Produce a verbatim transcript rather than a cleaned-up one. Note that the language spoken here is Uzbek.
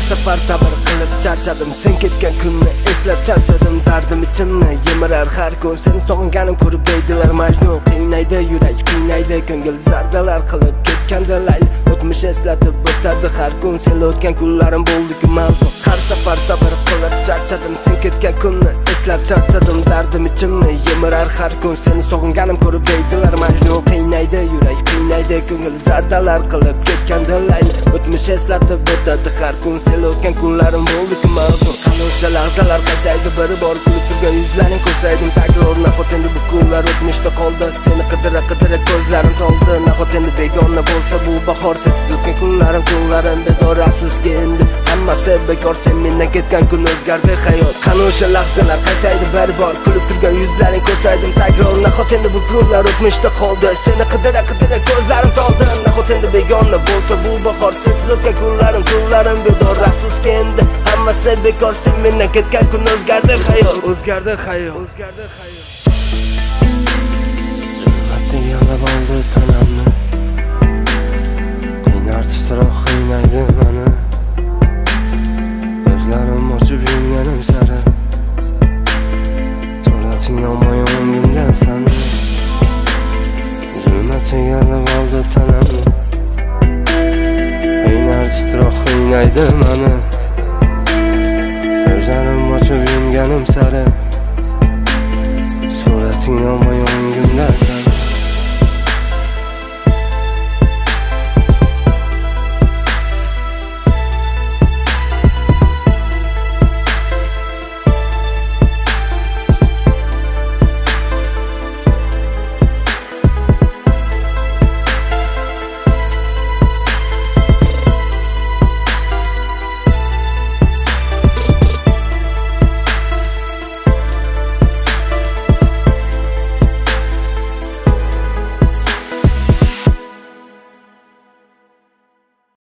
safar sabr qilib charchadim, sen ketgan kunni eslab charchadim. Dardim ichimni yemirar har kun, seni sog'inganim ko'rib deydilar Majnun. Qiynaydi yurak, qiynaydi ko'ngil, zardalar qilib ketganda layli. O'tmish eslatib o'tadi har kun, sen o'tgan kunlarim bo'ldi-ku mavzu. Har safar sabr qilib charchadim, sen ketgan kunni eslab charchadim. Dardim ichimni yemirar har kun, seni sog'inganim ko'rib deydilar Majnun. Qiynaydi yurak, qiynaydi ko'ngil, zardalar qilib ketganda layli. O'tmish eslatib o'tadi har kun, sen o'tgan kunlarim bo'ldi-ku mavzu. Qani o'sha lahzalar qaysaydi, biri bor kulib turgan yuzlaring ko'rsaydim takror. Nahot endi bu kunlar o'tmishda qoldi, seni qidira qidira ko'zlarim toldi. Nahot endi begona bo'lsa bu bahor, sensiz o'tgan kunlarim kunlarim bedor. Afsuski endi hammasi bekor, sen mendan ketgan kun o'zgardi hayot. Qani o'sha lahzalar qaysaydi, biri bor kulib turgan yuzlaring ko'rsaydim takror. Nahot endi bu kunlar o'tmishda qoldi, seni qidira qidira ko'zlarim toldi. Nahot endi begona bo'lsa bu bahor, sensiz o'tgan kunlarim kunlarim bedor. Afsuski endi hammasi bekor, sen mendan ketgan kun o'zgardi hayot. O'zgardi hayot, o'zgardi hayot. Zulmatning yalab oldi tanamni, qiynar titroq qiynaydi mani. Ko'zlarim ochib yumganim sari, surating olmay o'ngimdan sani. Zulmatning yalab oldi tanamni, qiynar titroq qiynaydi mani.